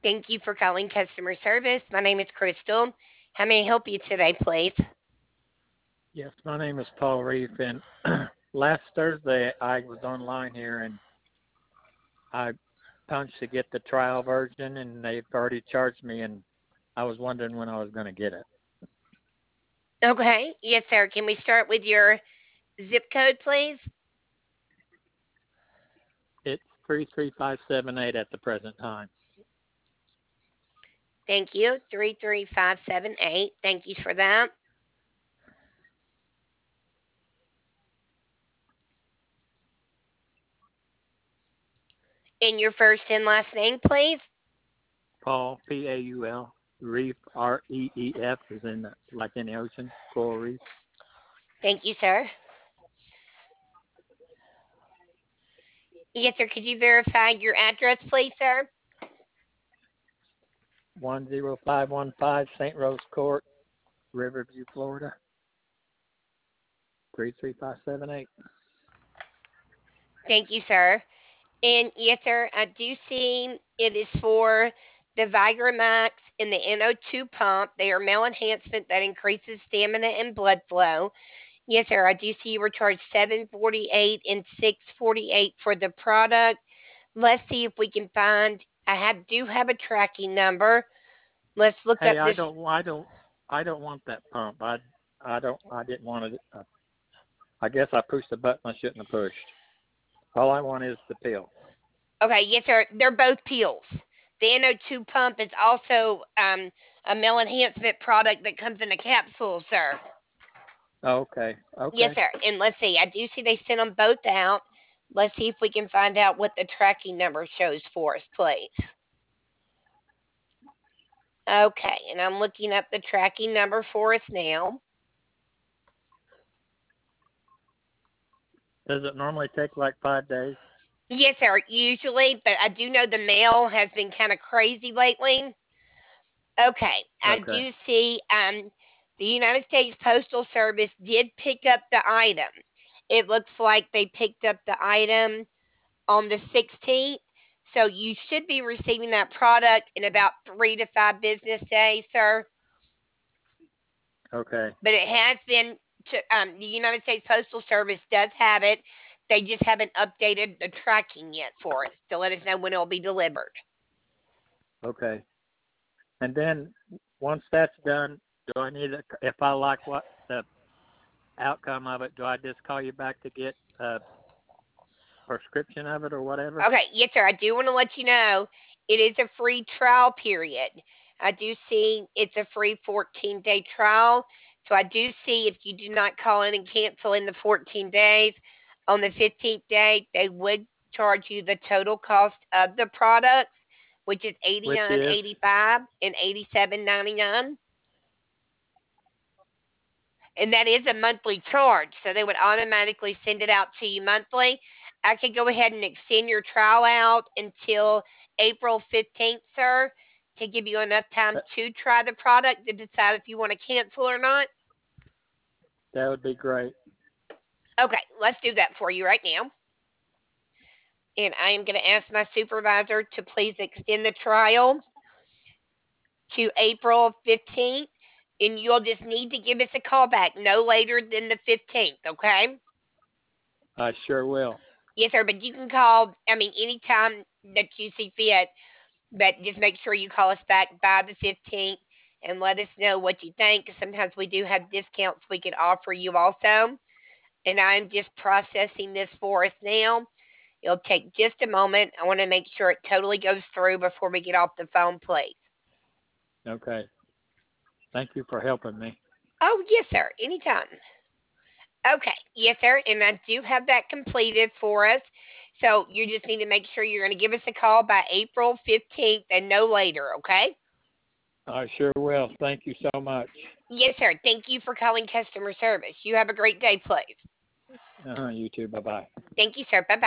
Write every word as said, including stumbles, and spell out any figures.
Thank you for calling customer service. My name is Crystal. How may I help you today, please? Yes, my name is Paul Reef, and last Thursday I was online here and I punched to get the trial version, and they've already charged me, and I was wondering when I was going to get it. Okay. Yes, sir. Can we start with your zip code, please? It's three three five seven eight at the present time. Thank you. three three five seven eight. Thank you for that. And your first and last name, please? Paul, P A U L, Reef, R E E F, is in the, like in the ocean, coral reef. Thank you, sir. Yes, sir. Could you verify your address, please, sir? one zero five one five Saint Rose Court, Riverview, Florida, three three five seven eight. Thank you, sir. And yes, sir, I do see it is for the Vigramax and the N O two pump. They are male enhancement that increases stamina and blood flow. Yes, sir. I do see you were charged seven forty-eight and six forty-eight for the product. Let's see if we can find. I have do have a tracking number. Let's look up Hey, I this. don't, I don't, I don't want that pump. I, I don't, I didn't want it. Uh, I guess I pushed the button I shouldn't have pushed. All I want is the pill. Okay, yes, sir. They're both pills. The N O two pump is also um, a male enhancement product that comes in a capsule, sir. Okay, Yes, okay. sir. And let's see. I do see they sent them both out. Let's see if we can find out what the tracking number shows for us, please. Okay, and I'm looking up the tracking number for us now. Does it normally take like five days? Yes, sir, usually, but I do know the mail has been kind of crazy lately. Okay, I Okay, do see um, the United States Postal Service did pick up the item. It looks like they picked up the item on the sixteenth. So you should be receiving that product in about three to five business days, sir. okay, But it has been to um, the United States Postal Service does have it. They just haven't updated the tracking yet for us to let us know when it'll be delivered. okay. And then once that's done, do I need to, if I like what the outcome of it, do I just call you back to get a prescription of it or whatever? Okay, yes, sir. I do want to let you know it is a free trial period. I do see it's a free fourteen day trial. So I do see if you do not call in and cancel in the fourteen days, on the fifteenth day, they would charge you the total cost of the products, which is eighty Which nine is, eighty five and eighty seven ninety nine. And that is a monthly charge. So they would automatically send it out to you monthly. I could go ahead and extend your trial out until April fifteenth, sir, to give you enough time that, to try the product to decide if you want to cancel or not. that would be great. Okay, let's do that for you right now. And I am going to ask my supervisor to please extend the trial to April fifteenth. And you'll just need to give us a call back no later than the fifteenth, okay? I sure will. Yes, sir, but you can call, I mean, anytime that you see fit, but just make sure you call us back by the fifteenth and let us know what you think. Sometimes we do have discounts we could offer you also. And I'm just processing this for us now. It'll take just a moment. I want to make sure it totally goes through before we get off the phone, please. Okay. Thank you for helping me. Oh, yes, sir, anytime. Okay, yes, sir, and I do have that completed for us. So you just need to make sure you're going to give us a call by April fifteenth and no later, okay? I sure will. Thank you so much. Yes, sir. Thank you for calling customer service. You have a great day, please. Uh-huh, you too. Bye bye. Thank you, sir. Bye bye.